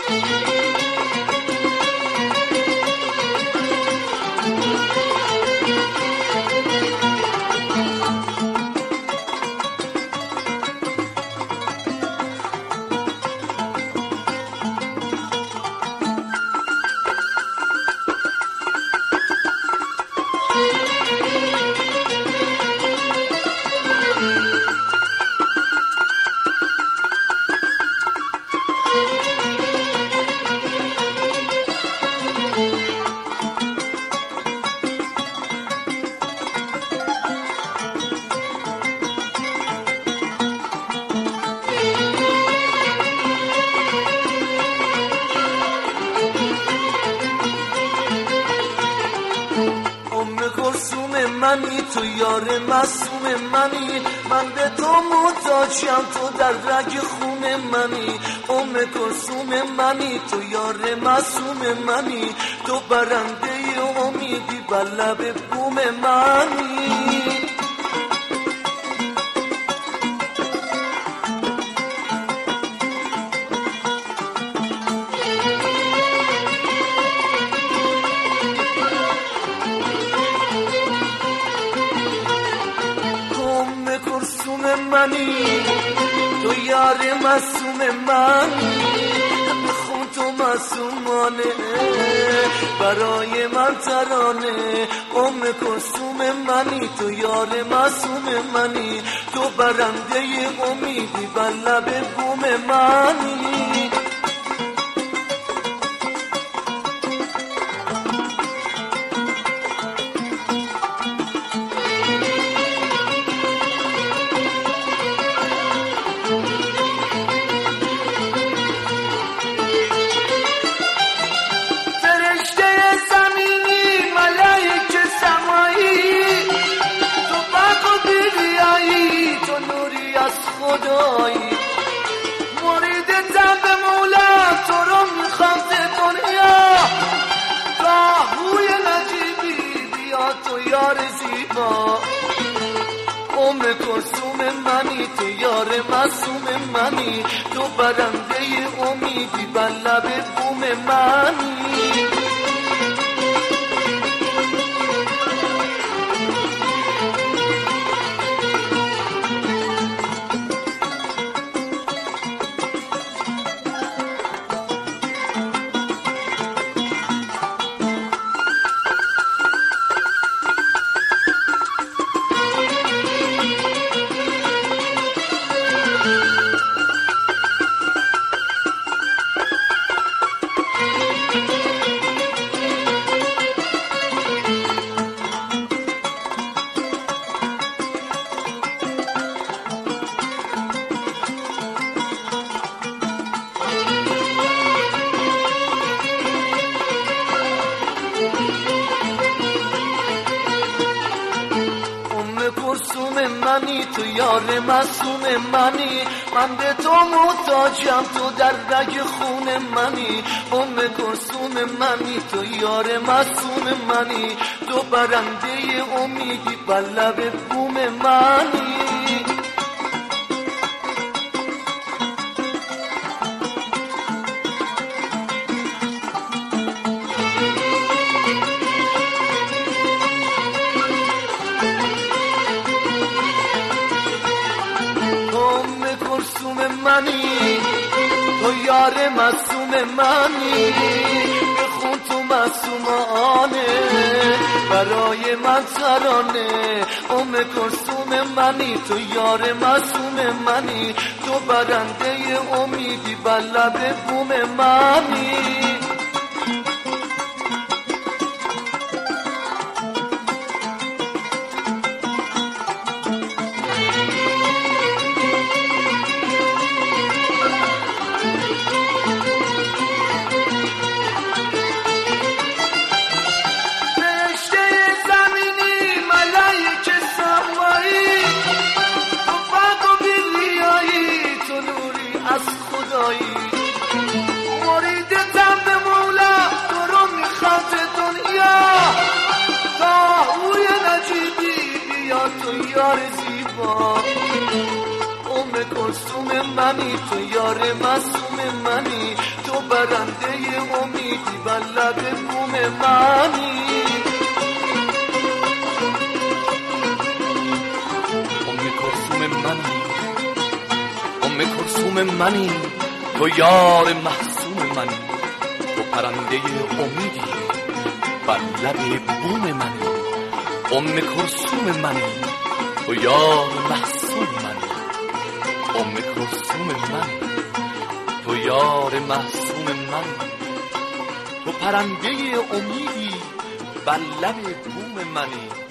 منی تو یار معصوم منی، من به تو محتاجم، تو در رگ خون منی. کلثوم منی تو یار معصوم منی، تو برنده امیدی بر لب بوم منی. منی تو یار معصوم منی، بخون تو معصومانه برای من ترانه. کلثوم منی تو یار معصوم منی، تو برنده امیدی بر لب بوم منی. خدایی مریدتم به مولا، تو رو میخوام به دنیا. راهوی نجیبی بیا تو یار زیبا. کلثوم منی تو یار معصوم منی، تو برنده امیدی بر لب بوم منی. کلثوم منی تو یار معصوم منی، من به تو محتاجم، تو در رگ خون منی. کلثوم منی تو یار معصوم منی، تو برنده امیدی بر لب بوم منی. کلثوم منی تو یار معصوم منی، بخون تو معصومانه برای من ترانه. کلثوم منی تو یار معصوم منی، تو برنده امیدی بر لب بوم منی. مریدتم به مولا، تو رو میخوام به دنیا. راهوی نجیبی بیا تو یار زیبا. کلثوم منی تو یار معصوم منی، تو برنده امیدی بر لب بوم منی ام کلثوم منی تو یار محسوم منی تو پرنده امیدی بر لب بوم منی ام کلثوم منی تو یار محسوم منی ام کلثوم منی تو یار محسوم منی تو پرنده امیدی بر لب بوم منی